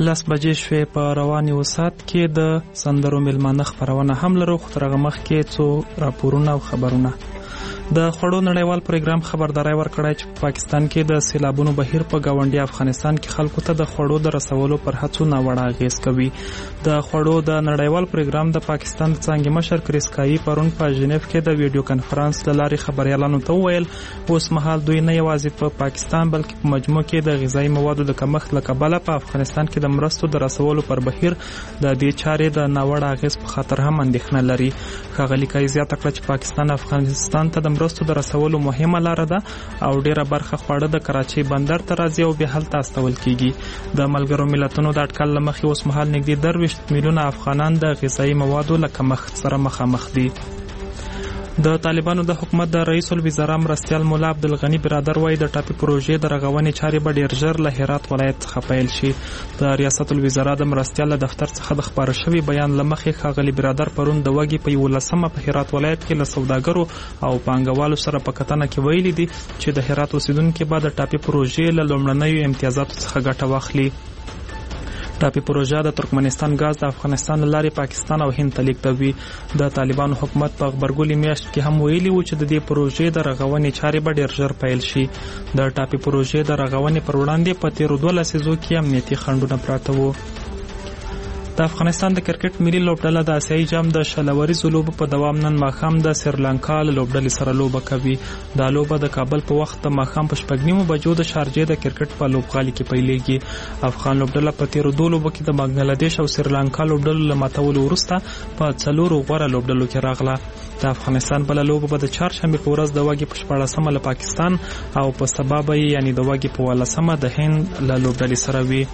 10 بجې شوې. په رواني وسات کې د سندرو میلمانه خبرونه هم لرو، خو تر هغه مخکې څو راپورونه او خبرونه. د خوړو نړیوال پروګرام خبرداري ورکړی چې په پاکستان کې د سیلابونو بهیر په گاونډي افغانستان کې خلکو ته د خوړو د رسولو پر هڅو ناوړه اغیز کوي. د خوړو د نړیوال پروګرام د پاکستان د څانګې مشر کریسکایي پرون په ژنیف کې د ویډیو کانفرنس له لارې خبريالانو ته وویل اوس مهال دوی نه یوازې په پاکستان بلکې په مجموع کې د غذایي موادو د کمښت له کبله په افغانستان کې د مرستو د رسولو پر بهیر د دې چارې د ناوړه اغیز په خاطر هم اندېښنه لري. ښاغلي کایي زیاته کړه چې پاکستان افغانستان ته د مرستو د رسولو مهمه لاره ده او ډیره برخه خواړه د کراچۍ بندر ته راځي او بیا هلته استول کیږي. د ملګرو ملتونو د اټکل له مخې اوس مهال نږدې 23 میلیونه افغانان د غذایي موادو له کمښت سره مخامخ دي. د طالبانو د حکومت د رئیس الوزرا مرستیال مولا عبدالغنی برادر وایي د ټاپي پروژې د رغونې چارې به ډیر ژر له هرات ولایت څخه پیل شي. د ریاست الوزرا د مرستیال دفتر څخه د خبر شوی بیان لمخې ښاغلي برادر پرون د وګي په 11مه په هرات ولایت کې له سوداګرو او پانګوالو سره په کتنه کې ویلي دي چې د هرات اوسیدونکو به د ټاپي پروژې له لومړنیو امتیازاتو څخه ګټه واخلي. ټاپي پروژه د ترکمنستان غاز د افغانستان لارې پاکستان او هند ته لیږدوي. د طالبانو حکومت په غبرګولي میاشت کې هم ویلي و چې د دې پروژې د رغونې چارې به ډیر ژر پیل شي. د ټاپي پروژې د رغونې پر وړاندې په تیرو 12 لسیزو کې امنیتي خنډونه پراته وو. د افغانستان د کرکټ ملي لوبډله د آسیایي جام د شلوريزو لوبو په دوام نن ماښام د سریلانکا له لوبډلې سره لوبه کوي. دا لوبه د کابل په وخت د ماښام په 6:30 بجو د شارجې د کرکټ په لوبغالي کې پیلېږي. افغان لوبډله په تیرو 2 لوبو کې د بنگلاديش او سریلانکا لوبډلو له ماتولو وروسته په 4 غوره لوبډلو کې راغله. د افغانستان بل لوبه به د چهارشنبه په ورځ د وګي په 14مه له پاکستان او په سبا یعنی د وګي په 18مه د هند له لوبډلې سره وي.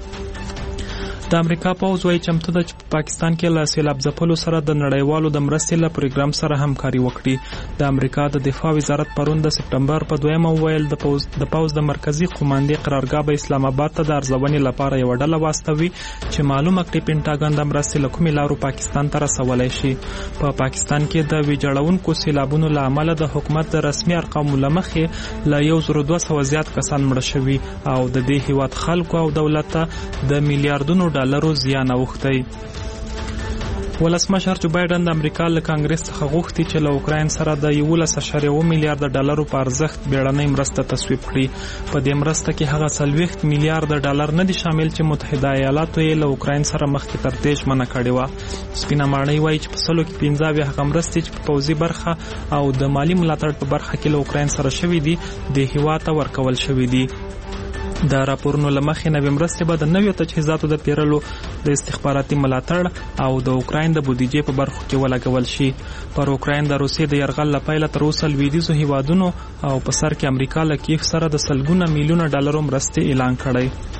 د امریکا پوځ وايي چمتو ده چې په پاکستان کې له سیلاب ځپلو سره د نړیوالو د مرستې له پروګرام سره همکاري وکړي. د امریکا د دفاع وزارت پرون د سپټمبر په 2مه وویل د پوځ د مرکزی قوماندې قرارګاه به اسلام آباد ته د ارزونې لپاره یو ډله واستوي چې معلومه کړي پینټاګن د مرستې له کومې لارو پاکستان ته رسولای شي. په پاکستان کې د ویجاړونکو سیلابونو له امله د حکومت د رسمي ارقامو له مخې له 1200 زیات کسان مړه شوي او د دې هیواد خلکو او دولت ته د میلیارډونو ډالرو زیان اوښتی. ولسمشر جو بایدن د امریکا له کانګرس څخه غوښتي چې له اوکراین سره د 11.1 میلیارډ ډالرو په ارزښت بیړنۍ مرسته تصویب کړي. په دې مرسته کې هغه 40 میلیارډ ډالر نه دي شامل چې متحده ایالاتو یې له اوکراین سره مخکې تر دې ژمنه کړې وه. سپینه ماڼۍ وایي چې په سلو کې 15 هغه مرستې چې په پوځي برخه او د مالی ملاتړ په برخه کې له اوکراین سره شوي دي د هیواد ته ورکول شوي دي. د راپورونو لمخې نوې مرستې به د نویو تجهیزاتو د پیرلو د استخباراتي ملاتړ او د اوکراین د بودیجې په برخو کې ولګول شي. پر اوکراین د روسیې د یرغل له پیله تر اوسه لویدیځو هیوادونو او په سر کې امریکا له کیف سره د سلګونه میلیونه ډالرو مرستې اعلان کړی.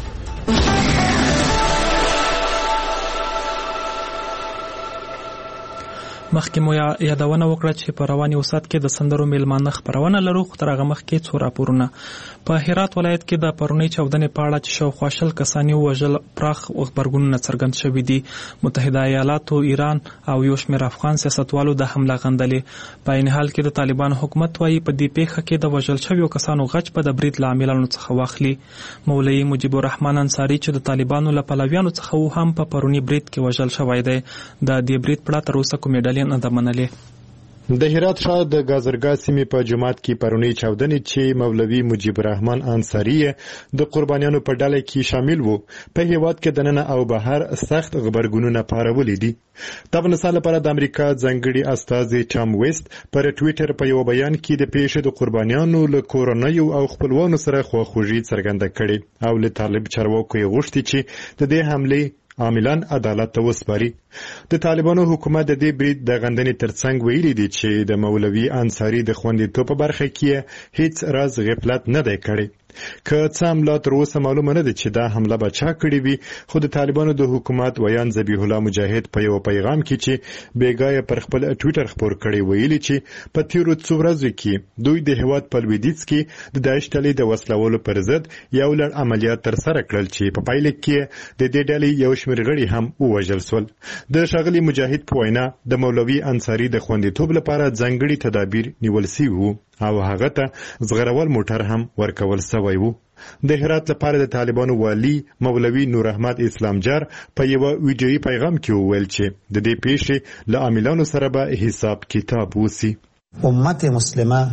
مخکې مو یادونه وکړه چې په رواني وسات کې د سندرو میلمانه خبرونه لرو، خو تر هغه مخکې څو راپورونه. په هرات ولایت کې د پرونۍ چاودنې په اړه چې شاوخوا 20 کسان وژل پراخ غبرګونونه څرګند شوي دي. متحده ایالاتو، ایران او یو شمېر افغان سیاستوالو د حمله غندلې. په عین حال کې د طالبانو حکومت وایي په دې پیښه کې د وژل شویو کسانو غچ به د برید له عاملانو څخه واخلي. مولوي مجیب الرحمن انصاري چې د طالبانو له پلویانو څخه و هم په پرونی برید کې وژل شوی دی. د دې برید په اړه تر اوسه کومې ډلې نه ده منلې. د هرات ښار د گازرګاه سیمې په جماعت کې پرونی چاودنې چې مولوي مجیب الرحمن انصاري د قربانیانو په ډله کې شامل وو په هیواد کې دننه او بهر سخت غبرګونونه پارولې دي. د افغانستان لپاره د امریکا ځانګړي استازي ټام ویست پر ټویټر په یو بیان کې د پیښې د قربانیانو له کورنیو او خپلوانو سره خواخوږي څرګنده کړې او له طالب چارواکو یې غوښتي چې د دې حملې عاملان عدالت ته وسپاري. د طالبانو حکومت د دې برید د غندنې ترڅنګ ویلي دي چې د مولوي انصاري د خوندیتوب په برخه کې هیڅ راز غفلت نه دی کړی. که څه هم لا تر اوسه معلومه نه ده چې دا حمله به چا کړې وي، خو د طالبانو د حکومت ویان ذبیح الله مجاهد په یو پیغام کې چې بیګا پر خپل ټویټر خپور کړی ویلي چې په تیرو څو ورځو کې دوی د هیواد په لویدیځ کې د داعش ډلې د وسلوالو پر ضد یو لړ عملیات ترسره کړل چې په پایله کې د دې ډلې یو شمېر غړي هم ووژل شول. د ښاغلي مجاهد په وینا د مولوي انصاري د خوندیتوب لپاره ځانګړي تدابیر نیول شوي وو او هغه ته زغرول موټر هم ورکول شوی وو. د هرات لپاره د طالبانو والی مولوي نور احمد اسلام جار په یو ویډیویي پیغام کې وویل چې د دې پیښې له عاملانو سره به حساب کتاب وسی. امت مسلمه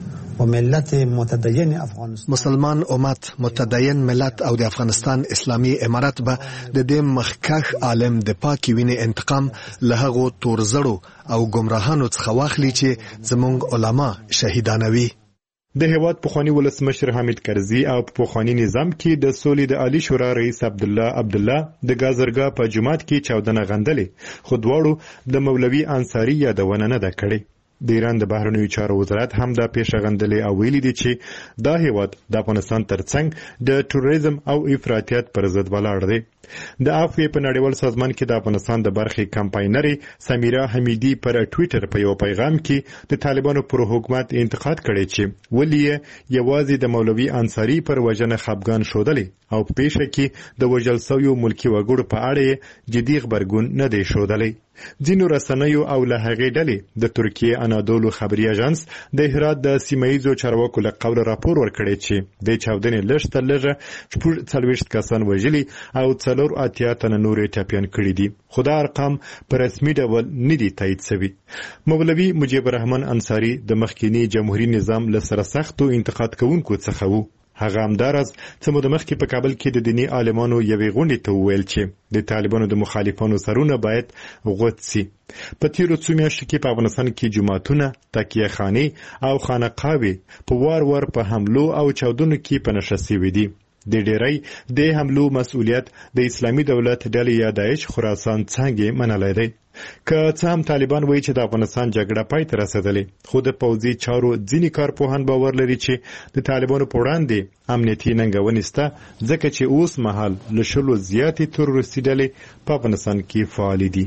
و ملت متدین افغانستان، مسلمان امت متدین ملت او د افغانستان اسلامي امارت به د دې مخکښ عالم د پاکي وینې انتقام له هغو تورزړو او گمراهانو څخه واخلي چې زموږ علما شهیدانوي. د هیواد پخوانی ولسمشر حامد کرزي او په پخوانی نظام کې د سولې د عالی شورا رئیس عبدالله د گازرګا په جماعت کې چاودنه غندلې، خو دواړو د مولوي انصاري یادونه نه ده کړې. د ایران د بهرنیو چارو وزارت هم دا پیښه غندلې او ویلي دي چې دا هیواد د افغانستان ترڅنګ د تروریزم او افراطیت پر ضد ولاړ دی. د عفوې په نړیوال سازمان کې د افغانستان د برخې کمپاینرې سمیرا حمیدي پر ټویټر په یو پیغام کې د طالبانو پر حکومت انتقاد کړی چې ولې یوازې د مولوي انصاري پر وژنه خپګان شودلې او په پیښه کې د وژل شویو ملکی وګړو په اړه جدي خبرګون نه دی شودلې. ځینو رسنیو او له هغې ډلې د ترکیې انادولو خبري اژانس د هرات د سیمایي چارواکو له قوله راپور ورکړی چې د چاودنې لږ تر لږه 40 کسان وژلي او 4 تنه نور ټپیان کړي دي، خو دا ارقام په رسمي ډول نه دي تایید شوي. مولوي مجيب الرحمن انصاري د مخکینی جمهوریت نظام له سره سختو انتقاد کوونکو څخه وو. هغه همدارس چې مخکې په کابل کې د دینی عالمانو یوې غونډې ته وویل چې د طالبانو د مخالفانو سرونه باید غوڅ سي. په تیرو څو میاشتو کې په افغانستان کې جماعتونه، تکیه خانې او خانقاوې په وار په حملو او چاودنو کې په نښه شوي دي. د ډیری د حملو مسؤلیت د اسلامي دولت ډلې یا داعش خراسان څنګه منلای دی. که څه هم طالبان وایي چې د افغانستان جګړه پای ته رسیدلې، خو د پوځي چارو ځینې کارپوهان باور لري چې د طالبانو په وړاندې امنیتي ننګونې شته، ځکه چې اوس مهال له 10 زیاتې تروریستي ډلې په افغانستان کې فعال دي.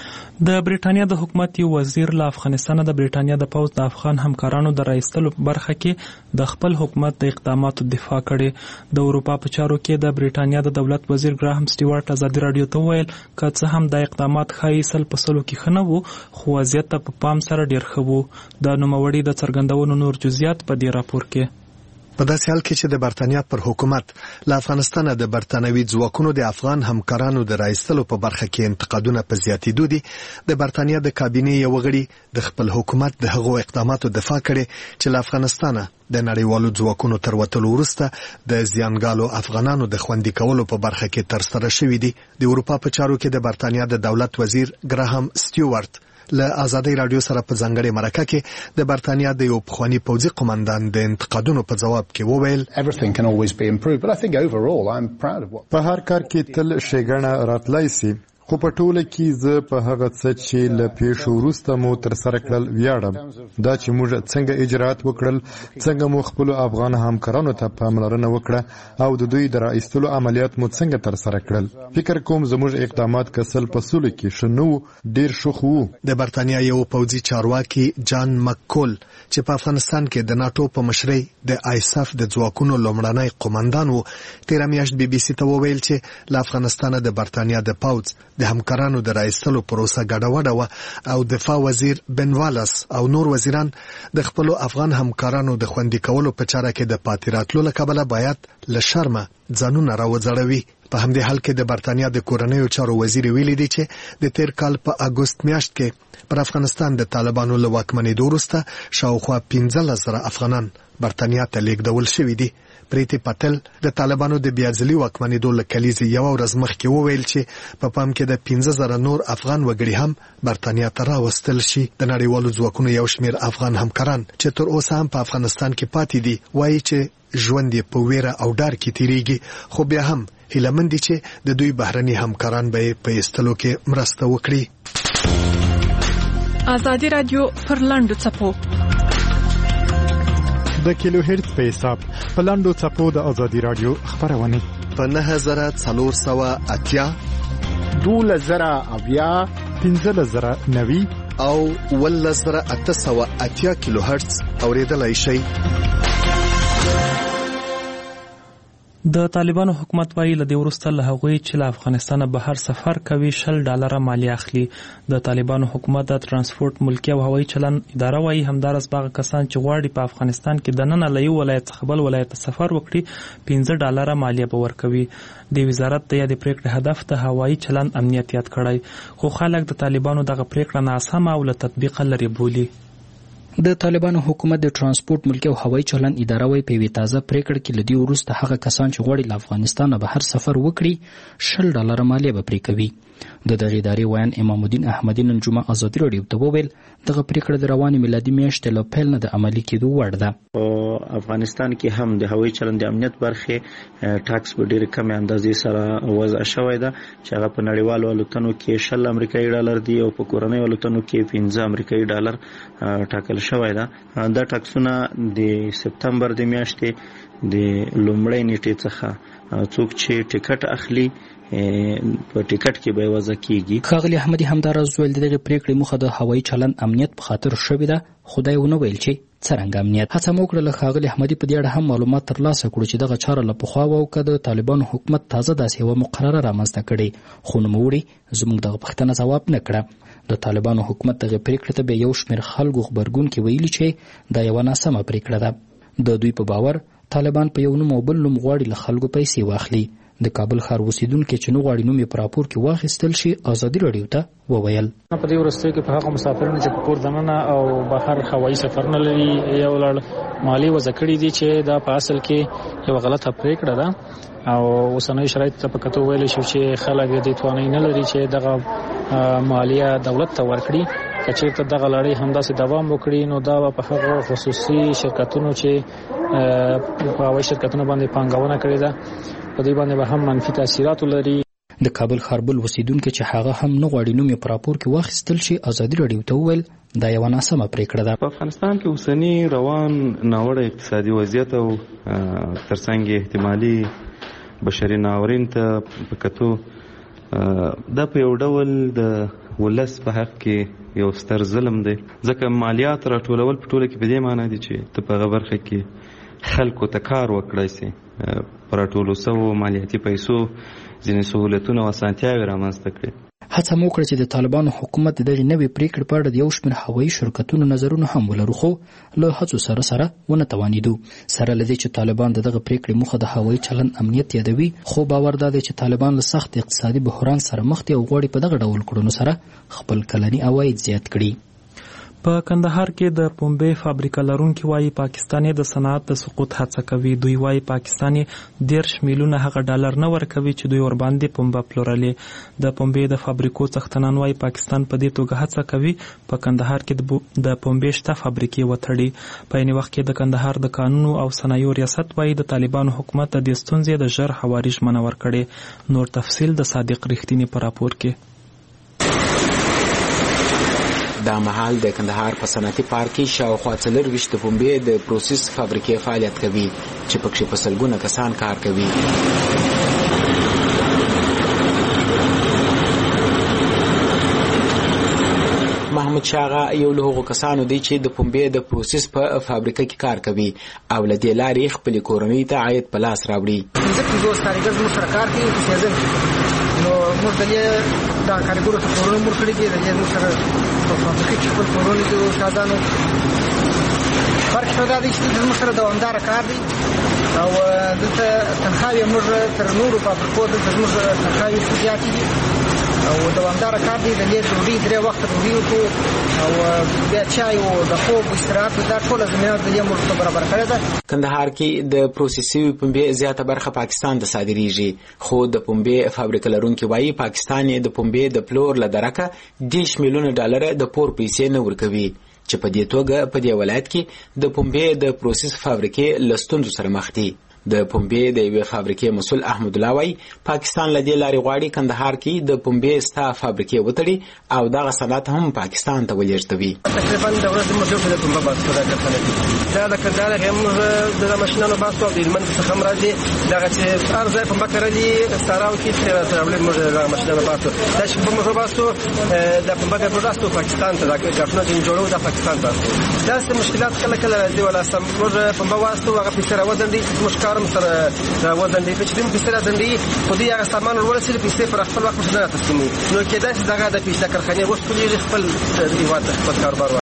د بریټانیا د حکومت یو وزیر له افغانستان د بریټانیا د پوځ د افغان همکارانو د راایستلو په برخه کې د خپل حکومت د اقداماتو دفاع کړې. د اروپا په چارو کې د بریټانیا د دولت وزیر ګراهم سټیوارټ ازادي رادیو ته ویل که څه هم د اقدامات ښایي 100% کې ښه نه وو، خو وضعیت ته په پام سره ډیر ښه وو. د نوموړي د څرګندونو نور جزئیات په دې راپور کې. په داسې حال کې چې د برتانیا پر حکومت له افغانستان د برتانوي ځواکونو د افغان همکارانو د راایستلو په برخه کې انتقادونه په زیاتېدو دي، د برتانیا د کابینې یو غړي د خپل حکومت د هغو اقداماتو دفاع کړي چې له افغانستانه د نړیوالو ځواکونو تر وتلو وروسته د زیانګالو افغانانو د خوندي کولو په برخه کې ترسره شوي دي. د اروپا په چارو کې د برتانیا د دولت وزیر ګراهم سټیوارټ له آزادۍ رادیو سره په ځانګړې مرکه کې د برتانیا د یو پخواني پوځي قومندان د انتقادونو په جواب کې وویل په هر کار کې تل ښېګڼه راتلای شي، خو په ټوله کې زه په هغه څه چې له پیښو وروسته مو ترسره کړل ویاړم. دا چې موږ څنګه اجرات وکړل، څنګه مو خپل افغان همکارانو ته پاملرنه وکړه او د دوی د راایستلو عملیات مو څنګه ترسره کړل. فکر کوم زموږ اقدامات کسل په سولو کې شنو ډیر شخ وو. د برتانیا یو پوځي چارواکي جان مککول چې په افغانستان کې د ناتو په مشرۍ د آیساف د ځواکونو لومړنی قومندان وو، تیر میاشت بي بي سي ته وویل چې له افغانستانه د برتانیا د پوځ د همکارانو د راایستلو پروسه ګډوډه وه او دفاع وزیر بن والاس او نور وزیران د خپلو افغان همکارانو د خوندي کولو په چاره کې د پاتې راتلو له کبله باید له شرمه ځانونه راوځړوي. په همدې حال کې د برتانیا د کورنیو چارو وزیر ویلي دی چې د تیر کال په اګوست میاشت کې پر افغانستان د طالبانو له واکمنېدو وروسته شاوخوا 15,000 افغانان برتانیا ته لیږدول شوي دي. پریتی پاتل د طالبانو د بیاځلي واکمنېدو له کلیزې یو ورځ مخکې وویل چې په پام کې د 15,000 نور افغان وګړي هم برتانیا ته راوستل شي. د نړیوالو ځواکونو یو شمېر افغان همکاران چې تر اوسه هم په افغانستان کې پاتې دي وایي چې ژوند یې په ویره او ډار کې تیریږي، خو بیا هم هیله مند دي چې د دوی بهرني همکاران به په ایستلو کې مرسته وکړي. آزادي رادیو پر لاندو څپو د کیلو هرتز په حساب په لاندو څپو د آزادي رادیو خبرونه په 9480 12,000 15,090 او 1880 کیلو هرتز اوریدلای شئ. د طالبانو حکومت وایي له دې وروسته له هغوی چې له افغانستانه بهر سفر کوي $10 مالیه اخلي. د طالبانو حکومت د ترانسپورت ملکي او هوایي چلن اداره وایي همدارس باغ کسان چې غواړي په افغانستان کې دننه له یو ولایت څخه بل ولایت ته سفر وکړي $15 مالیه به ورکوي. د وزارت د یادې پریکړې هدف د هوایي چلن امنیت یاد کړی، خو خلک د طالبانو دغه پریکړه ناسمه او له تطبیقه لرې بولي. د طالبانو حکومت د ترانسپورت ملکي او هوایي چلن اداره وایي په یوې تازه پریکړه کې له دې وروسته هغه کسان چې غواړي له افغانستانه بهر سفر وکړي $10 مالیه به پرې کوي. د دغې ادارې ویان امام الدین احمدي نن جمعه ازادي راډیو ته وویل دغه پریکړه د روانې میلادي میاشتې له پیل نه د عملي کېدو وړ ده. په افغانستان کې هم د هوایي چلن د امنیت برخې ټاکس په ډېرې کمې اندازې سره وضع شوی ده چې هغه په نړیوالو الوتنو کې $10 امریکایي دي او په کورنۍ الوتنو کې $15 امریکایي ټاکل شوی ده. دا ټاکسونه د سپتمبر د میاشتې د لومړۍ نیټې څخه څوک چې ټیکټ اخلي په ټیکټ کې به وضع کیږي. ښاغلي احمدي همداراز ویل دغه پریکړې موخه د هوایي چلن امنیت په خاطر شوې ده، خدای ونه ویل چې څرنګه امنیت. هڅه مو وکړه له ښاغلي احمدي په دې اړه هم معلومات ترلاسه کړو چې دغه چاره له پخوا وه او که د طالبانو حکومت تازه داسې یوه مقرره رامنځته کړې، خو نوموړي زموږ دغه پوښتنه ځواب نه کړه. د طالبانو حکومت دغه پریکړې ته به یو شمېر خلکو غبرګونکي ویلي چې دا یوه ناسمه پریکړه ده. د دوی په باور طالبان په یو نوم او بل نوم غواړي له خلکو پیسې واخلي. د کابل ښار اوسیدونکي چې نه غواړي نوم یې په راپور کې واخیستل شي ازادي راډیو ته وویل په دې وروستیو کې په هغه مسافرینو چې په کور دننه او بهر هوایي سفر نه لري یو لړ مالی وضع کړي دي چې دا په اصل کې یو غلطه پریکړه ده او اوسنۍ شرایط ته په کتو ویلی شو چې خلک دې توانایي نه لري چې دغه مالیه دولت ته ورکړي. که چېرته دغه لړۍ همداسې دوام وکړي نو دا به په هغو خصوصي شرکتونو چې په هوایي شرکتونو باندې پانګونه کړې ده په دې باندې به هم منفي تاثیرات ولري. د کابل ښار بل اوسیدونکي چې هغه هم نه غواړي نوم یې په راپور کې واخیستل شي ازادي راډیو ته وویل دا یوه ناسمه پریکړه ده. په افغانستان کې اوسني روان ناوړه اقتصادي وضعیت او ترڅنګ احتمالي بشري ناورین ته په کتو دا په یو ډول د ولس په حق کې یو ستر ظلم دی، ځکه مالیات راټولول په ټوله کې په دې معنی دي چې ته په هغه برخه کې خلکو ته کار وکړی سي، په راټولو سوو مالیاتي پیسو ځینې سهولتونه او اسانتیاوې رامنځته کړي. هڅه مو وکړه چې د طالبانو حکومت د دغې نوې پریکړې په اړه د یو شمېر هوایي شرکتونو نظرونه هم ولرو، خو له هڅو سره ونه توانېدو. سره له دې چې طالبان د دغه پریکړې موخه د هوایي چلن امنیت یادوي، خو باور دا دی چې طالبان له سخت اقتصادي بحران سره مخ دي او غواړي په دغه ډول کړنو سره خپل کلني عواید زیات کړي. په کندهار کې د پنبې فابریکه لرونکي وایي پاکستان د صنعت د سقوط هڅه کوي. دوی وایي پاکستان $10 میلیونه هغه ډالر نه ورکوي چې دوی ورباندې پنبه پلورلې. د پنبې د فابریکو څښتنان وایي پاکستان په دې توګه هڅه کوي په کندهار کې د پنبې شته فابریکې وتړي. په عین وخت کې د کندهار د قانونو او صنایعو ریاست وایي د طالبانو حکومت د دې ستونزې د ژر هواري ژمنه ورکړې. نور تفصیل د صادق رښتینی په راپور کې. دا مهال د کندهار په صنعتي پارک کې شاوخوا 24 د پنبې د پروسس فابریکې فعالیت کوي چې پکې په سلګونه کسان کار کوي. محمد شاغا یو له هغو کسانو دی چې د پنبې د پروسس په فابریکه کې کار کوي او له دې لارې خپلې کورنۍ ته عاید په لاس راوړي. زه 50 کارګر زموږ سره کار کوي نو موږ دلې دا کارګرو ته کورونه مور کړي دي دلې موږ سره په فابریکه کې خپل کورونه دي استادانو فرق شو دا دی چې موږ سره دوامدار کار دی او دلته تنخواهي موږ تر نورو فابریکو دلته موږ تنخواهي زیاتې دي او دوامدار کار دی دلې ډوډۍ 3 وخت ډوډۍ وکړو او بیا چای او د خوب استراحت دا ټول زمینه دلې موږ ته برابر کړی ده. کندهار کې د پروسسي پنبې زیاته برخه پاکستان ته صادریږي، خو د پنبې فابریکه لرونکي وایي پاکستان د پنبې د پلور له درکه $10 میلیونه د پور پیسې نه ورکوي چې په دې توګه په دې ولایت کې د پنبې د پروسس فابریکې له ستونزو سره مخ دي. د پنبې د یوې فابریکې مسؤل احمد الله وایي پاکستان له دې لارې غواړي کندهار کې د پنبې ستا فابریکې وتړي او دغه صنعت هم پاکستان ته ولېږدوي. تقریبا د ورځې موږ یو څه پنبه باسو دا د کندهار هم د ماشینانو باسو او د هلمند څخه هم راځي دغه چې هر ځای پنبه کرلي ساراو کې ترې راوړي موږ دغه ماشینانو باسو دا چې پنبه موږ باسو د پنبه د پروډکټو پاکستان ته د ګاټونو چې جوړو د پاکستان باسو داسې مشکلات کله کله راځي ولا سم موږ پنبه واسطو هغه پیسې راوځي موږ کار سامان سره وزندې چې دیم پیسې راځندې خو دې هغه سامان ورسېږي پیسې پر خپل وخت نه تسلیمي نو کېدای شي دغه د پیسې کارخانه وسپلې خپل هیواد خپل کاروبار